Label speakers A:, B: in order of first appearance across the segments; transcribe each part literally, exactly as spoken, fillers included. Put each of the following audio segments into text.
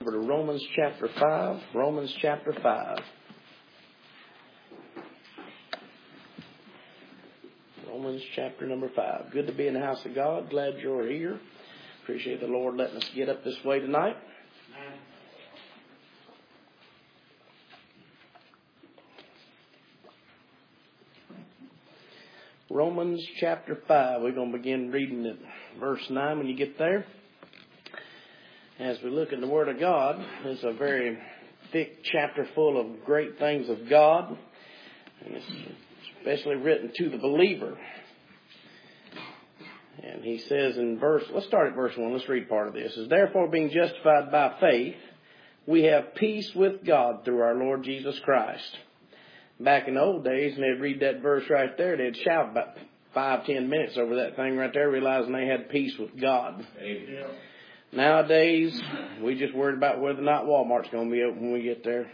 A: Over to Romans chapter five. Romans chapter five. Romans chapter number five. Good to be in the house of God. Glad you're here. Appreciate the Lord letting us get up this way tonight. Romans chapter five. We're going to begin reading at verse nine when you get there. As we look in the Word of God, it's a very thick chapter full of great things of God. And it's especially written to the believer. And he says in verse, let's start at verse one. Let's read part of this. It says, therefore, being justified by faith, we have peace with God through our Lord Jesus Christ. Back in the old days, and they'd read that verse right there, they'd shout about five, ten minutes over that thing right there, realizing they had peace with God. Amen. Nowadays, we just worried about whether or not Walmart's going to be open when we get there.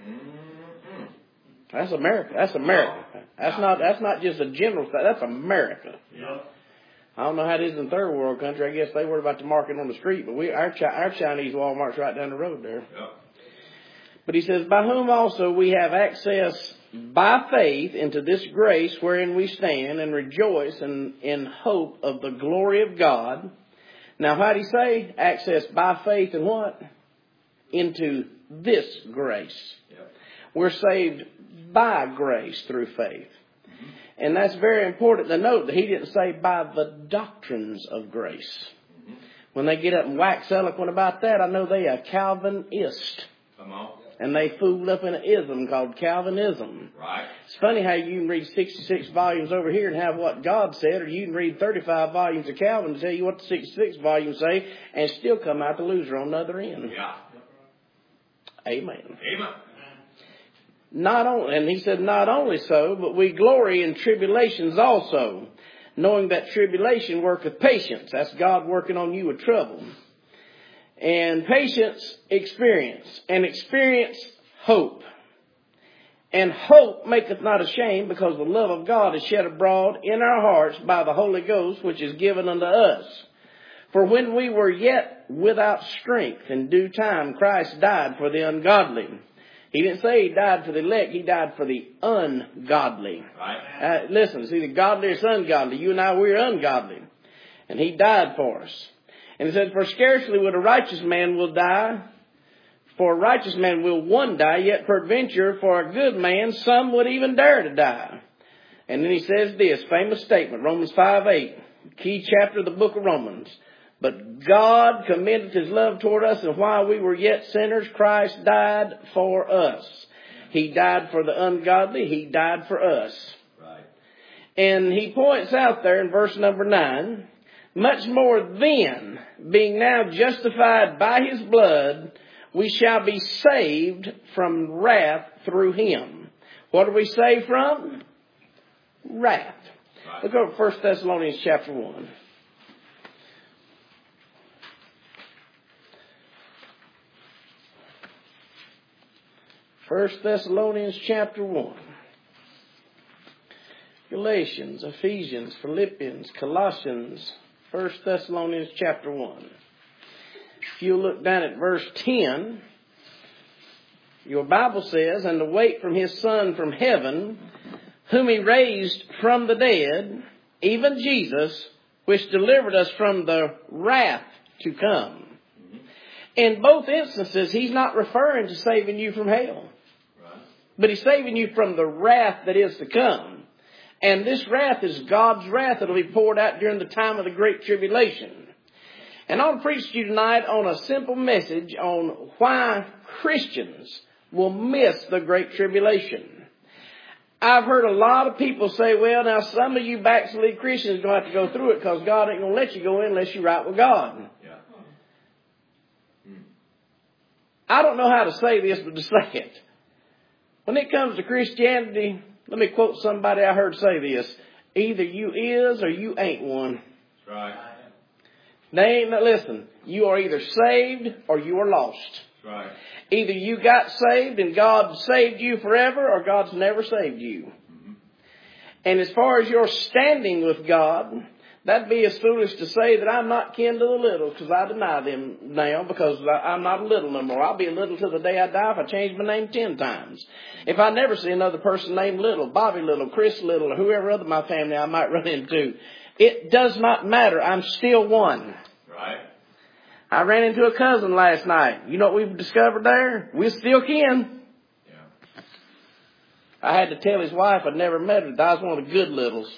A: That's America. That's America. That's not. That's not just a general thing. That's America. I don't know how it is in third world country. I guess they worry about the market on the street, but we our our Chinese Walmart's right down the road there. But he says, by whom also we have access by faith into this grace wherein we stand and rejoice in, in hope of the glory of God. Now, how do you say? Access by faith and what? Into this grace. Yep. We're saved by grace through faith. Mm-hmm. And that's very important to note that he didn't say by the doctrines of grace. Mm-hmm. When they get up and wax eloquent about that, I know they are Calvinist. Come on. And they fooled up in an ism called Calvinism. Right. It's funny how you can read sixty-six volumes over here and have what God said, or you can read thirty-five volumes of Calvin to tell you what the sixty-six volumes say, and still come out the loser on the other end. Yeah. Amen. Amen. Not only, and he said, not only so, but we glory in tribulations also, knowing that tribulation worketh patience. That's God working on you with trouble. And patience, experience. And experience, hope. And hope maketh not ashamed, because the love of God is shed abroad in our hearts by the Holy Ghost, which is given unto us. For when we were yet without strength, in due time Christ died for the ungodly. He didn't say he died for the elect. He died for the ungodly. Right. Uh, listen, see, the godly is ungodly. You and I, we're ungodly. And he died for us. And it says, for scarcely would a righteous man will die, for a righteous man will one die, yet peradventure for a good man some would even dare to die. And then he says this, famous statement, Romans five eight, key chapter of the book of Romans. But God commended his love toward us, and while we were yet sinners, Christ died for us. He died for the ungodly, he died for us. Right. And he points out there in verse number nine, much more then, being now justified by his blood, we shall be saved from wrath through him. What are we saved from? Wrath. Right. Look over First Thessalonians chapter one. First Thessalonians chapter one. Galatians, Ephesians, Philippians, Colossians, First Thessalonians chapter one. If you look down at verse ten, your Bible says, and to wait from his Son from heaven, whom he raised from the dead, even Jesus, which delivered us from the wrath to come. In both instances, he's not referring to saving you from hell. Right. But he's saving you from the wrath that is to come. And this wrath is God's wrath that will be poured out during the time of the Great Tribulation. And I'll preach to you tonight on a simple message on why Christians will miss the Great Tribulation. I've heard a lot of people say, well, now some of you backslid Christians are going to have to go through it because God ain't going to let you go in unless you're right with God. Yeah. I don't know how to say this, but to say it. When it comes to Christianity, let me quote somebody I heard say this. Either you is or you ain't one. That's right. They ain't, listen, you are either saved or you are lost. That's right. Either you got saved and God saved you forever, or God's never saved you. Mm-hmm. And as far as your standing with God, That'd be as foolish to say that I'm not kin to the little, because I deny them now, because I'm not a little no more. I'll be a little till the day I die if I change my name ten times. If I never see another person named Little, Bobby Little, Chris Little, or whoever other my family I might run into, it does not matter. I'm still one.
B: Right.
A: I ran into a cousin last night. You know what we've discovered there? We're still kin.
B: Yeah.
A: I had to tell his wife I'd never met her. I was one of the good littles.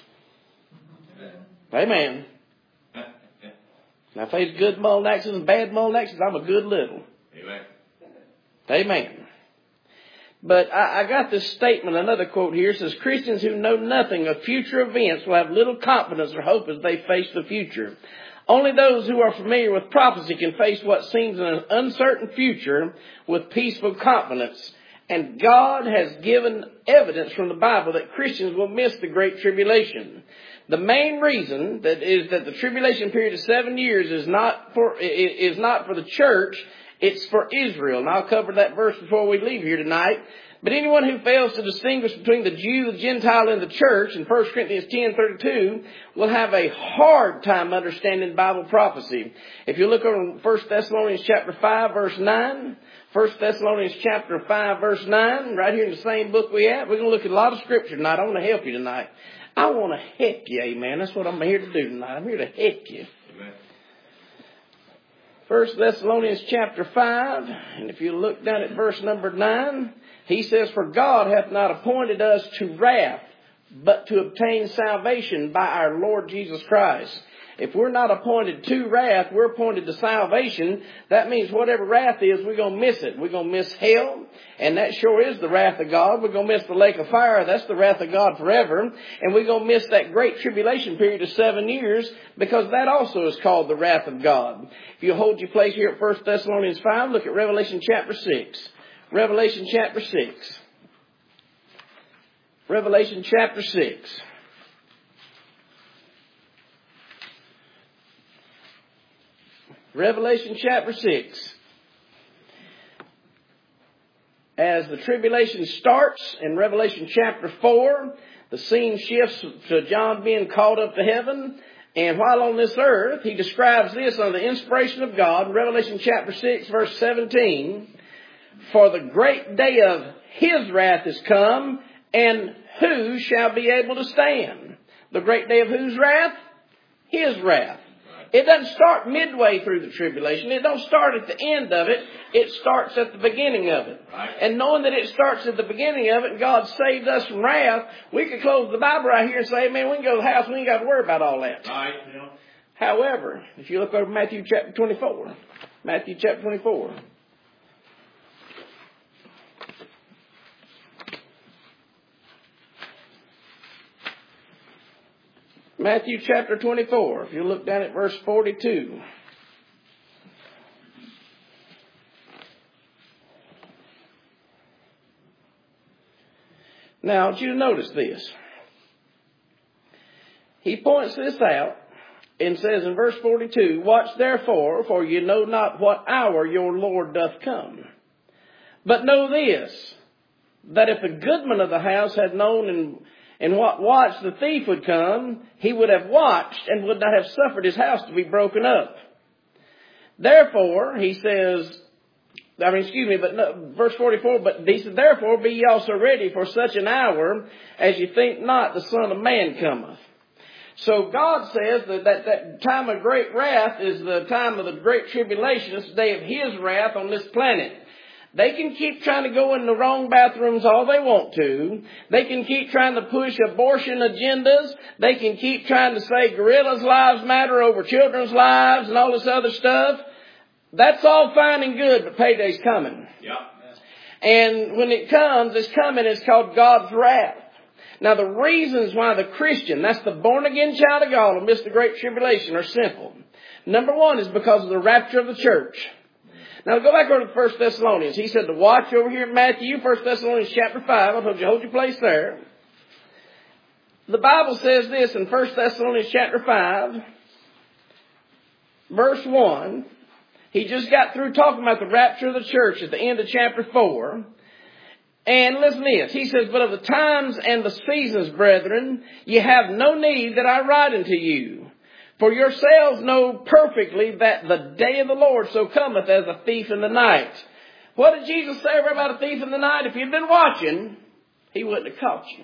A: Amen. Now, if there's good Molnaxes and bad Molnaxes, I'm a good little.
B: Amen.
A: Amen. But I, I got this statement, another quote here, says, Christians who know nothing of future events will have little confidence or hope as they face the future. Only those who are familiar with prophecy can face what seems an uncertain future with peaceful confidence. And God has given evidence from the Bible that Christians will miss the Great Tribulation. The main reason that is that the tribulation period of seven years is not for is not for the church, it's for Israel. And I'll cover that verse before we leave here tonight. But anyone who fails to distinguish between the Jew, the Gentile, and the church in First Corinthians ten thirty-two will have a hard time understanding Bible prophecy. If you look over First Thessalonians chapter five, verse nine, First Thessalonians chapter five, verse nine, right here in the same book we have, we're going to look at a lot of scripture tonight. I want to help you tonight. I want to heck you, amen. That's what I'm here to do tonight. I'm here to heck you.
B: Amen.
A: First Thessalonians chapter five, and if you look down at verse number nine, he says, For God hath not appointed us to wrath, but to obtain salvation by our Lord Jesus Christ. If we're not appointed to wrath, we're appointed to salvation. That means whatever wrath is, we're going to miss it. We're going to miss hell, and that sure is the wrath of God. We're going to miss the lake of fire. That's the wrath of God forever. And we're going to miss that great tribulation period of seven years, because that also is called the wrath of God. If you hold your place here at First Thessalonians five, look at Revelation chapter six. Revelation chapter six. Revelation chapter six. Revelation chapter six. As the tribulation starts in Revelation chapter four, the scene shifts to John being called up to heaven. And while on this earth, he describes this under the inspiration of God. Revelation chapter six, verse seventeen. For the great day of his wrath is come, and who shall be able to stand? The great day of whose wrath? His wrath. It doesn't start midway through the tribulation. It don't start at the end of it. It starts at the beginning of it.
B: Right.
A: And knowing that it starts at the beginning of it, and God saved us from wrath, we could close the Bible right here and say, man, we can go to the house. We ain't got to worry about all that.
B: Right. Yeah.
A: However, if you look over Matthew chapter twenty-four, Matthew chapter twenty-four. Matthew chapter twenty-four, if you look down at verse forty-two. Now, I want you to notice this. He points this out and says in verse forty-two, Watch therefore, for you know not what hour your Lord doth come. But know this, that if the goodman of the house had known in In what watch the thief would come, he would have watched and would not have suffered his house to be broken up. Therefore, he says, I mean, excuse me, but no, verse forty-four, but he said, Therefore be ye also ready for such an hour as you think not the Son of Man cometh. So God says that, that that time of great wrath is the time of the great tribulation. It's the day of his wrath on this planet. They can keep trying to go in the wrong bathrooms all they want to. They can keep trying to push abortion agendas. They can keep trying to say gorillas' lives matter over children's lives and all this other stuff. That's all fine and good, but payday's coming.
B: Yeah.
A: And when it comes, it's coming. It's called God's wrath. Now, the reasons why the Christian, that's the born-again child of God, will miss the great tribulation are simple. Number one is because of the rapture of the church. Now, go back over to First Thessalonians. He said to watch over here in Matthew, First Thessalonians chapter five. I told you, hold your place there. The Bible says this in First Thessalonians chapter five, verse one. He just got through talking about the rapture of the church at the end of chapter four. And listen to this. He says, But of the times and the seasons, brethren, ye have no need that I write unto you. For yourselves know perfectly that the day of the Lord so cometh as a thief in the night. What did Jesus say about a thief in the night? If you'd been watching, he wouldn't have caught you.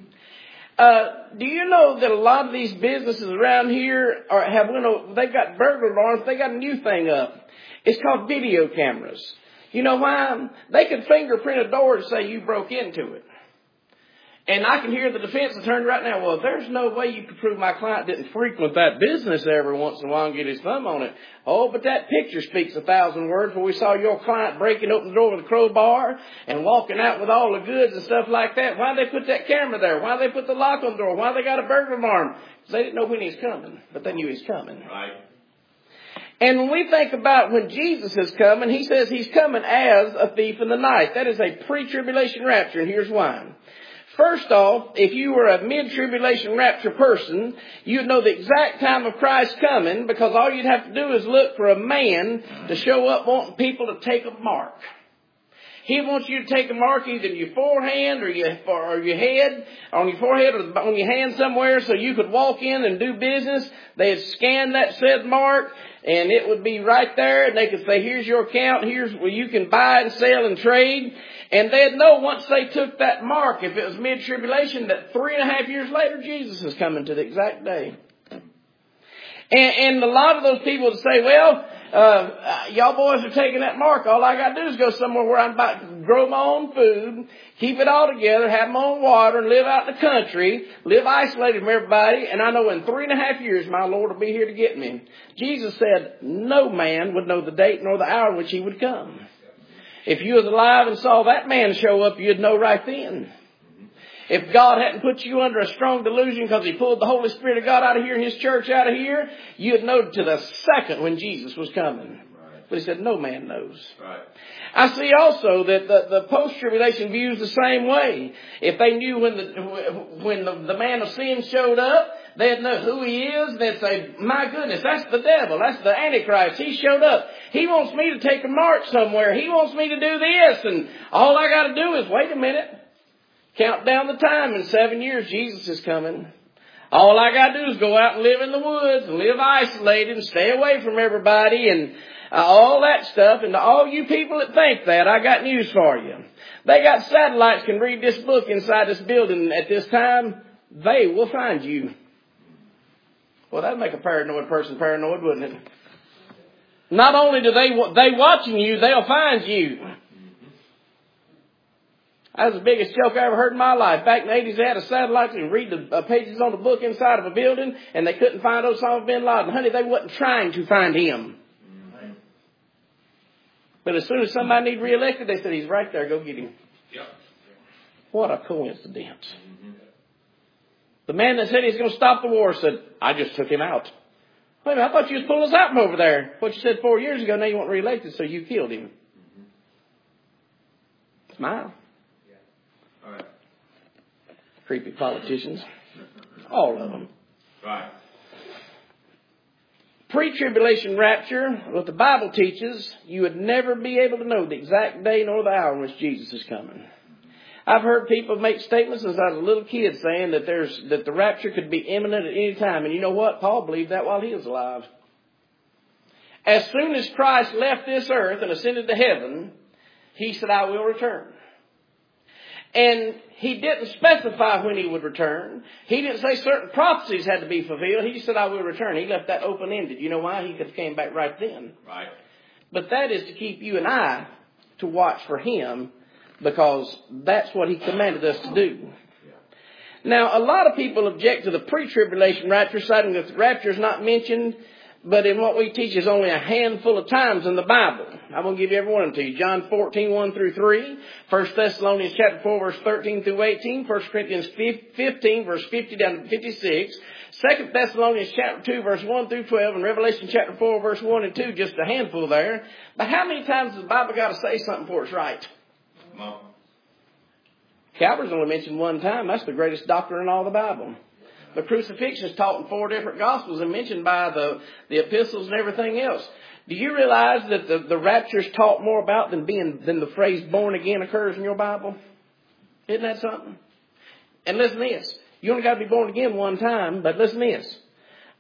A: Uh, do you know that a lot of these businesses around here are, have went over, they've got burglar alarms, they got a new thing up. It's called video cameras. You know why? They could fingerprint a door and say you broke into it. And I can hear the defense attorney right now, well, there's no way you could prove my client didn't frequent that business every once in a while and get his thumb on it. Oh, but that picture speaks a thousand words where we saw your client breaking open the door with a crowbar and walking out with all the goods and stuff like that. Why'd they put that camera there? Why'd they put the lock on the door? Why they got a burglar alarm? Because they didn't know when he was coming, but they knew he was coming.
B: Right.
A: And when we think about when Jesus is coming, he says he's coming as a thief in the night. That is a pre-tribulation rapture, and here's why. First off, if you were a mid-tribulation rapture person, you'd know the exact time of Christ coming, because all you'd have to do is look for a man to show up wanting people to take a mark. He wants you to take a mark either in your forehand or your, or your head, on your forehead or on your hand somewhere, so you could walk in and do business. They'd scan that said mark, and it would be right there, and they could say, here's your account, here's where you can buy and sell and trade. And they'd know once they took that mark, if it was mid-tribulation, that three and a half years later, Jesus is coming to the exact day. And, and a lot of those people would say, well, uh, y'all boys are taking that mark. All I got to do is go somewhere where I'm about to grow my own food, keep it all together, have my own water, and live out in the country, live isolated from everybody. And I know in three and a half years, my Lord will be here to get me. Jesus said no man would know the date nor the hour in which he would come. If you was alive and saw that man show up, you'd know right then. If God hadn't put you under a strong delusion because he pulled the Holy Spirit of God out of here and his church out of here, you'd know to the second when Jesus was coming. Right. But he said, no man knows. Right. I see also that the, the post-tribulation views the same way. If they knew when the when the, the man of sin showed up, they'd know who he is. They'd say, my goodness, that's the devil. That's the Antichrist. He showed up. He wants me to take a march somewhere. He wants me to do this. And all I got to do is wait a minute. Count down the time. In seven years, Jesus is coming. All I got to do is go out and live in the woods and live isolated and stay away from everybody and uh, all that stuff. And to all you people that think that, I got news for you. They got satellites can read this book inside this building at this time. They will find you. Well, that'd make a paranoid person paranoid, wouldn't it? Not only do they they watching you, they'll find you. That was the biggest joke I ever heard in my life. Back in the eighties, they had a satellite and read the uh, pages on the book inside of a building, and they couldn't find Osama bin Laden. Honey, they wasn't trying to find him. Mm-hmm. But as soon as somebody needed reelected, they said, he's right there, go get him. Yep. What a coincidence. Mm-hmm. The man that said he's going to stop the war said, I just took him out. Wait a minute, I thought you was pulling us out from over there. What you said four years ago, now you want reelected, so you killed him. Mm-hmm. Smile. All right. Creepy politicians. All of them. Right. Pre-tribulation rapture, what the Bible teaches, you would never be able to know the exact day nor the hour in which Jesus is coming. I've heard people make statements since I was a little kid saying that there's that the rapture could be imminent at any time. And you know what? Paul believed that while he was alive. As soon as Christ left this earth and ascended to heaven, he said, I will return. And he didn't specify when he would return. He didn't say certain prophecies had to be fulfilled. He just said, I will return. He left that open-ended. You know why? He could have came back right then. Right. But that is to keep you and I to watch for him, because that's what he commanded us to do. Now, a lot of people object to the pre-tribulation rapture, citing that the rapture is not mentioned, but in what we teach is only a handful of times in the Bible. I'm going to give you every one of them to you. John fourteen, one through three. First Thessalonians chapter four, verse thirteen through eighteen. First Corinthians fifteen, verse fifty down to fifty-six. Second Thessalonians chapter two, verse one through twelve. And Revelation chapter four, verse one and two. Just a handful there. But how many times has the Bible got to say something before it's right? No. Calvary's only mentioned one time. That's the greatest doctrine in all the Bible. The crucifixion is taught in four different Gospels and mentioned by the, the epistles and everything else. Do you realize that the, the rapture is taught more about than being than the phrase born again occurs in your Bible? Isn't that something? And listen to this. You only got to be born again one time, but listen to this.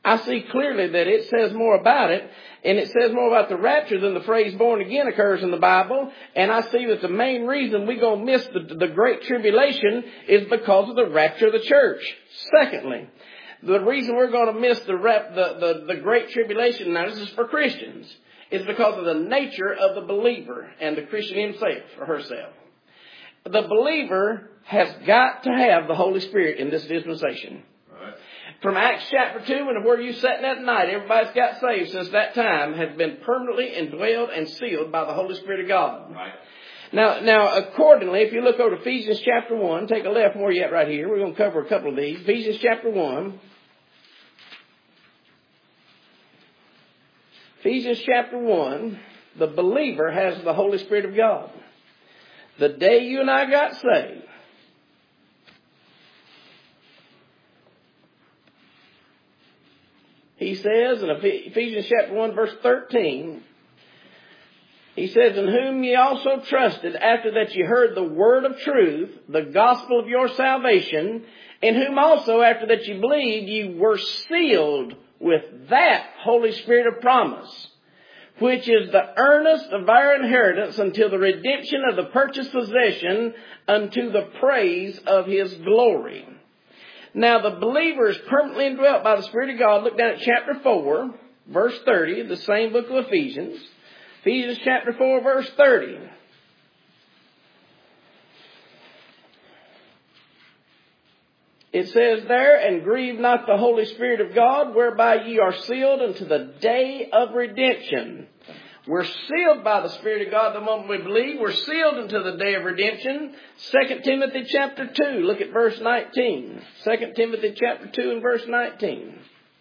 A: I see clearly that it says more about it, and it says more about the rapture than the phrase born again occurs in the Bible. And I see that the main reason we're going to miss the, the Great Tribulation is because of the rapture of the church. Secondly, the reason we're going to miss the, rap, the, the, the Great Tribulation, now this is for Christians, is because of the nature of the believer and the Christian himself or herself. The believer has got to have the Holy Spirit in this dispensation. From Acts chapter two, and where you sat that night, everybody's got saved since that time, has been permanently indwelled and sealed by the Holy Spirit of God. Right. Now, now, accordingly, if you look over to Ephesians chapter one, take a left from where you're at right here. We're going to cover a couple of these. Ephesians chapter one. Ephesians chapter one, the believer has the Holy Spirit of God. The day you and I got saved, he says in Ephesians chapter one, verse thirteen, he says, in whom ye also trusted after that ye heard the word of truth, the gospel of your salvation, in whom also after that ye believed ye were sealed with that Holy Spirit of promise, which is the earnest of our inheritance until the redemption of the purchased possession unto the praise of his glory. Now the believer is permanently indwelt by the Spirit of God. Look down at chapter four, verse thirty, the same book of Ephesians. Ephesians chapter four, verse thirty. It says there, and grieve not the Holy Spirit of God, whereby ye are sealed unto the day of redemption. We're sealed by the Spirit of God the moment we believe. We're sealed until the day of redemption. Second Timothy chapter two, look at verse nineteen. Second Timothy chapter two and verse nineteen.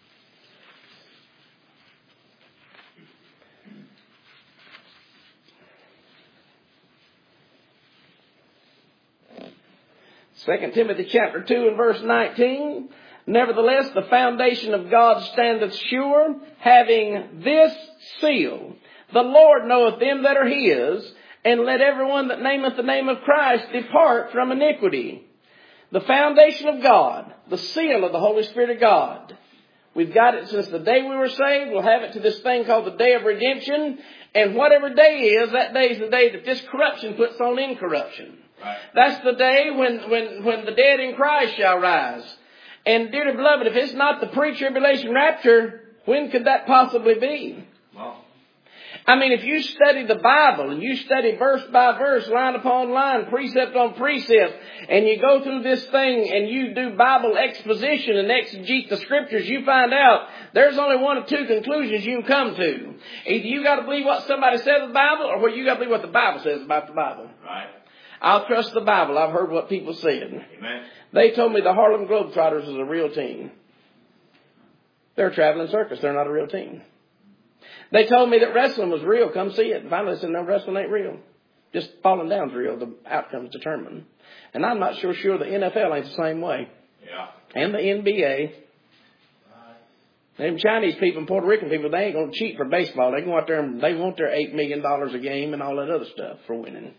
A: Second Timothy chapter two and verse nineteen. Nevertheless, the foundation of God standeth sure, having this seal. The Lord knoweth them that are his, and let everyone that nameth the name of Christ depart from iniquity. The foundation of God, the seal of the Holy Spirit of God. We've got it since the day we were saved. We'll have it to this thing called the day of redemption. And whatever day is, that day is the day that this corruption puts on incorruption. Right. That's the day when, when, when the dead in Christ shall rise. And dearly beloved, if it's not the pre-tribulation rapture, when could that possibly be? Wow. I mean, if you study the Bible and you study verse by verse, line upon line, precept on precept, and you go through this thing and you do Bible exposition and exegete the scriptures, you find out there's only one of two conclusions you can come to. Either you got to believe what somebody says in the Bible, or you got to believe what the Bible says about the Bible. Right. I'll trust the Bible. I've heard what people said. Amen. They told me the Harlem Globetrotters is a real team. They're a traveling circus. They're not a real team. They told me that wrestling was real. Come see it. And finally I said, no, wrestling ain't real. Just falling down's real. The outcome's determined. And I'm not sure sure the N F L ain't the same way. Yeah. And the N B A. Them Chinese people and Puerto Rican people, they ain't going to cheat for baseball. They go out there and they want their eight million dollars a game and all that other stuff for winning.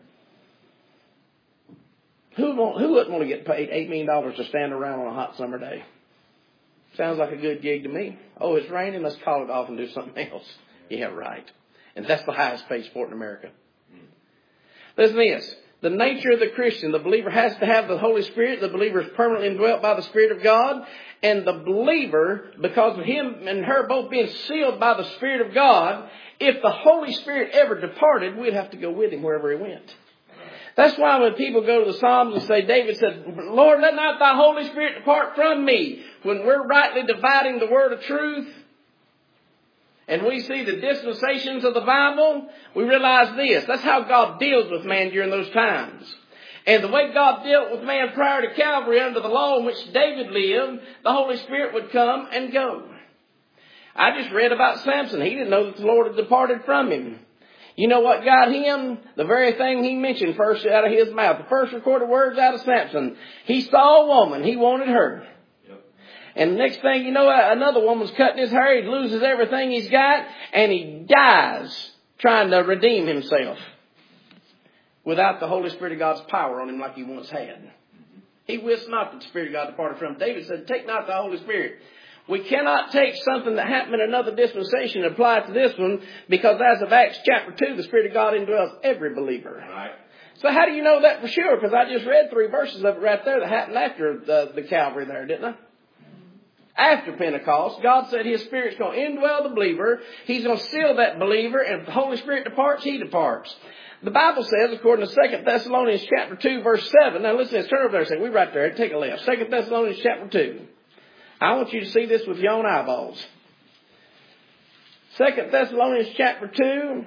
A: Who won't, who wouldn't want to get paid eight million dollars to stand around on a hot summer day? Sounds like a good gig to me. Oh, it's raining. Let's call it off and do something else. Yeah, right. And that's the highest paid sport in America. Listen to this. The nature of the Christian, the believer has to have the Holy Spirit. The believer is permanently indwelt by the Spirit of God. And the believer, because of him and her both being sealed by the Spirit of God, if the Holy Spirit ever departed, we'd have to go with him wherever he went. That's why when people go to the Psalms and say, David said, Lord, let not thy Holy Spirit depart from me. When we're rightly dividing the word of truth, and we see the dispensations of the Bible, we realize this. That's how God deals with man during those times. And the way God dealt with man prior to Calvary under the law in which David lived, the Holy Spirit would come and go. I just read about Samson. He didn't know that the Lord had departed from him. You know what got him? The very thing he mentioned first out of his mouth. The first recorded words out of Samson. He saw a woman. He wanted her. Yep. And the next thing you know, another woman's cutting his hair. He loses everything he's got. And he dies trying to redeem himself. Without the Holy Spirit of God's power on him like he once had. He wist not that the Spirit of God departed from him. David said, take not the Holy Spirit. We cannot take something that happened in another dispensation and apply it to this one, because as of Acts chapter two, the Spirit of God indwells every believer.
B: Right.
A: So how do you know that for sure? Because I just read three verses of it right there that happened after the, the Calvary there, didn't I? After Pentecost, God said His Spirit's going to indwell the believer. He's going to seal that believer, and if the Holy Spirit departs, He departs. The Bible says, according to Second Thessalonians chapter two, verse seven. Now listen, let's turn over there and say, we're right there. Take a left. Second Thessalonians chapter two. I want you to see this with your own eyeballs. Second Thessalonians chapter two,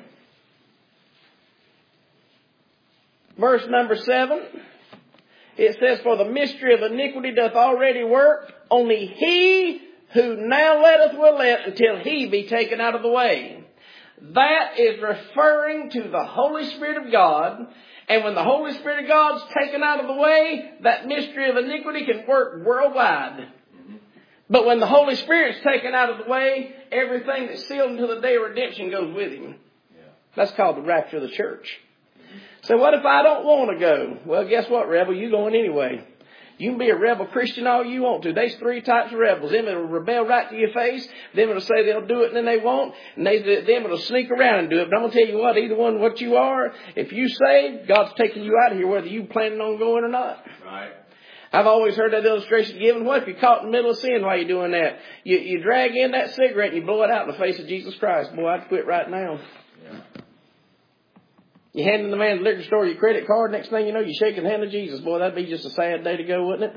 A: verse number seven. It says, for the mystery of iniquity doth already work. Only he who now letteth will let until he be taken out of the way. That is referring to the Holy Spirit of God. And when the Holy Spirit of God is taken out of the way, that mystery of iniquity can work worldwide. But when the Holy Spirit is taken out of the way, everything that's sealed until the day of redemption goes with Him. Yeah. That's called the rapture of the church. So what if I don't want to go? Well, guess what, rebel? You're going anyway. You can be a rebel Christian all you want to. There's three types of rebels. Them that'll rebel right to your face. Them that'll say they'll do it and then they won't. And they, them that'll sneak around and do it. But I'm going to tell you what, either one what you are, if you say, God's taking you out of here whether you planning on going or not.
B: Right.
A: I've always heard that illustration given. What if you're caught in the middle of sin while you're doing that? You, you drag in that cigarette and you blow it out in the face of Jesus Christ. Boy, I'd quit right now. Yeah. You hand in the man at the liquor store your credit card. Next thing you know, you're shaking the hand of Jesus. Boy, that'd be just a sad day to go, wouldn't it?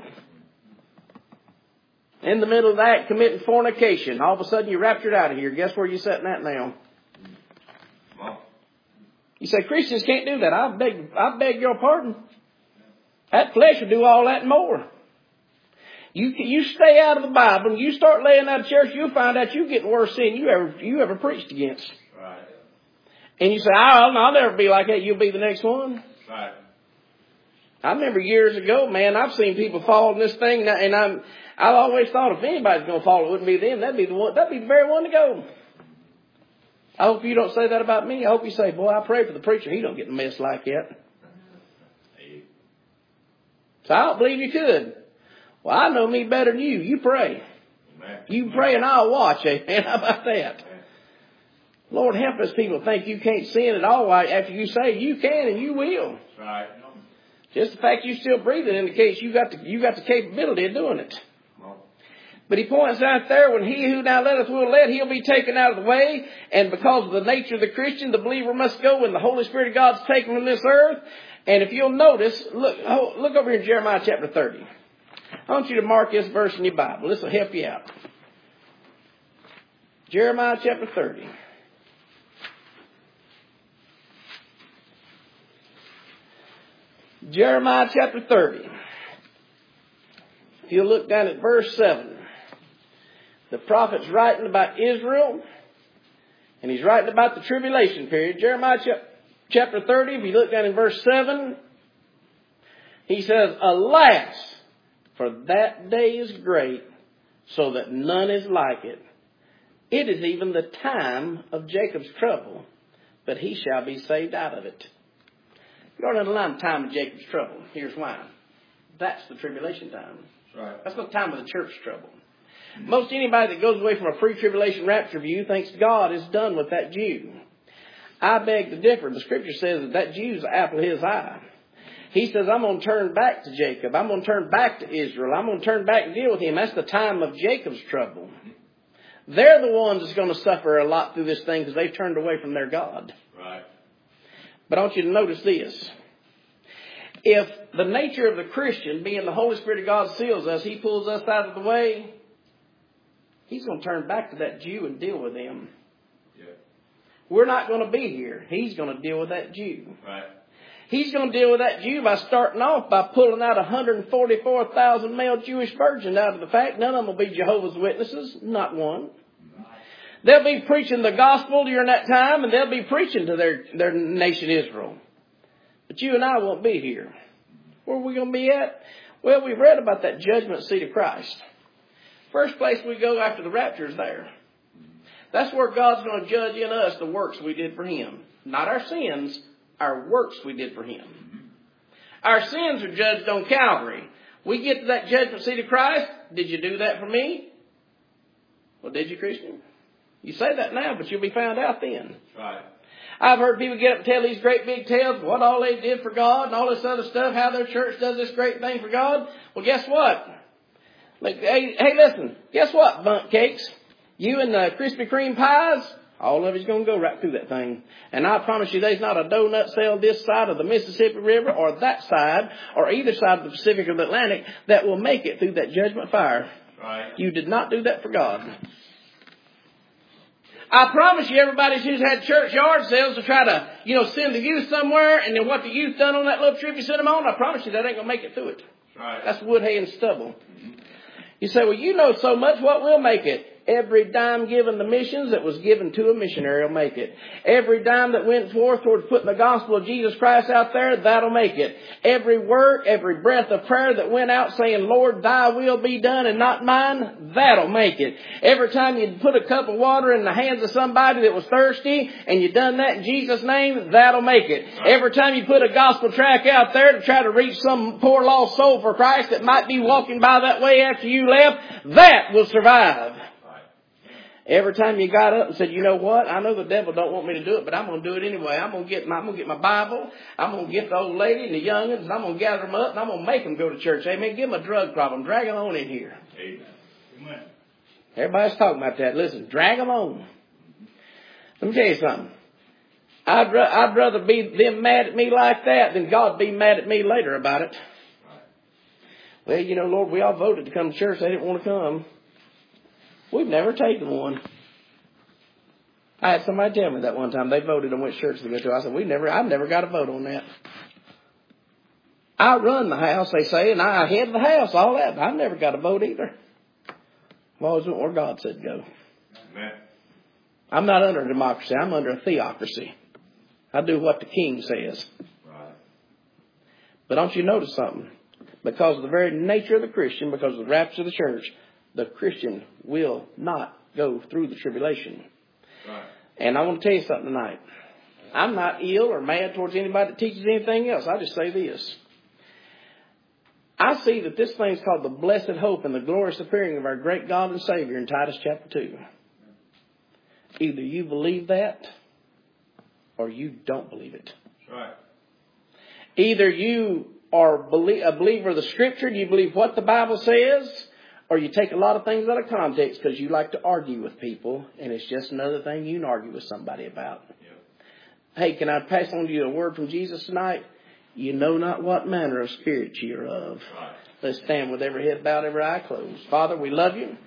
A: In the middle of that, committing fornication. All of a sudden, you're raptured out of here. Guess where you're sitting at now?
B: Well.
A: You say, Christians can't do that. I beg, I beg your pardon. That flesh will do all that and more. You you stay out of the Bible and you start laying out of church, you'll find out you're getting worse sin you ever you ever preached against.
B: Right.
A: And you say, I'll, I'll never be like that. You'll be the next one.
B: Right.
A: I remember years ago, man, I've seen people fall in this thing, and I'm I've always thought if anybody's going to fall, it wouldn't be them. That'd be the one. That'd be the very one to go. I hope you don't say that about me. I hope you say, boy, I pray for the preacher. He don't get in a mess like that. So I don't believe you could. Well, I know me better than you. You pray. Amen. You pray and I'll watch. Amen. How about that? Amen. Lord, help us people think you can't sin at all after you say you can and you will.
B: That's right.
A: Just the fact you still breathing indicates you got the, you got the capability of doing it. But he points out there, when he who now letteth will let, he'll be taken out of the way. And because of the nature of the Christian, the believer must go when the Holy Spirit of God's taken from this earth. And if you'll notice, look, look over here in Jeremiah chapter thirty. I want you to mark this verse in your Bible. This will help you out. Jeremiah chapter thirty. Jeremiah chapter thirty. If you look down at verse seven, the prophet's writing about Israel, and he's writing about the tribulation period. Jeremiah chapter thirty, if you look down in verse seven, he says, alas, for that day is great, so that none is like it. It is even the time of Jacob's trouble, but he shall be saved out of it. You don't underline the time of Jacob's trouble. Here's why. That's the tribulation time.
B: Right. That's
A: the time of the church trouble. Most anybody that goes away from a pre-tribulation rapture view thinks God is done with that Jew. I beg to differ. The Scripture says that that Jew's the apple of His eye. He says, I'm going to turn back to Jacob. I'm going to turn back to Israel. I'm going to turn back and deal with him. That's the time of Jacob's trouble. They're the ones that's going to suffer a lot through this thing because they've turned away from their God.
B: Right.
A: But I want you to notice this. If the nature of the Christian, being the Holy Spirit of God, seals us, He pulls us out of the way, He's going to turn back to that Jew and deal with him. Yeah. We're not going to be here. He's going to deal with that Jew.
B: Right.
A: He's going to deal with that Jew by starting off by pulling out one hundred forty-four thousand male Jewish virgins out of the fact. None of them will be Jehovah's Witnesses. Not one. They'll be preaching the gospel during that time, and they'll be preaching to their, their nation Israel. But you and I won't be here. Where are we going to be at? Well, we've read about that judgment seat of Christ. First place we go after the rapture is there. That's where God's going to judge in us the works we did for Him. Not our sins, our works we did for Him. Our sins are judged on Calvary. We get to that judgment seat of Christ. Did you do that for me? Well, did you, Christian? You say that now, but you'll be found out then.
B: Right.
A: I've heard people get up and tell these great big tales, what all they did for God and all this other stuff, how their church does this great thing for God. Well, guess what? Like, hey, hey, listen, guess what, Bundt Cakes? You and the Krispy Kreme pies, all of it's going to go right through that thing. And I promise you there's not a donut sale this side of the Mississippi River or that side or either side of the Pacific or the Atlantic that will make it through that judgment fire.
B: Right.
A: You did not do that for God. I promise you everybody who's had church yard sales to try to, you know, send the youth somewhere, and then what the youth done on that little trip you sent them on, I promise you that ain't going to make it through it.
B: Right.
A: That's wood, hay, and stubble. Mm-hmm. You say, well, you know so much, what will make it? Every dime given to missions that was given to a missionary will make it. Every dime that went forth towards putting the gospel of Jesus Christ out there, that'll make it. Every word, every breath of prayer that went out saying, Lord, thy will be done and not mine, that'll make it. Every time you put a cup of water in the hands of somebody that was thirsty and you done that in Jesus' name, that'll make it. Every time you put a gospel tract out there to try to reach some poor lost soul for Christ that might be walking by that way after you left, that will survive. Every time you got up and said, you know what, I know the devil don't want me to do it, but I'm going to do it anyway. I'm going to get my, I'm going to get my Bible. I'm going to get the old lady and the youngins, and I'm going to gather them up, and I'm going to make them go to church. Amen. Give them a drug problem. Drag them on in here. Amen. Everybody's talking about that. Listen, drag them on. Let me tell you something. I'd, I'd rather be them mad at me like that than God be mad at me later about it. Well, you know, Lord, we all voted to come to church. They didn't want to come. We've never taken one. I had somebody tell me that one time. They voted on which church to go to. I said, we never, I've never got a vote on that. I run the house, they say, and I head the house, all that. But I've never got a vote either. I've always went where God said go. Amen. I'm not under a democracy. I'm under a theocracy. I do what the king says. Right. But don't you notice something? Because of the very nature of the Christian, because of the rapture of the church, the Christian will not go through the tribulation. Right. And I want to tell you something tonight. I'm not ill or mad towards anybody that teaches anything else. I just say this. I see that this thing is called the blessed hope and the glorious appearing of our great God and Savior in Titus chapter two. Either you believe that or you don't believe it. Right. Either you are a believer of the Scripture and you believe what the Bible says, or you take a lot of things out of context because you like to argue with people, and it's just another thing you can argue with somebody about. Yep. Hey, can I pass on to you a word from Jesus tonight? You know not what manner of spirit you're of. Right. Let's stand with every head bowed, every eye closed. Father, we love you.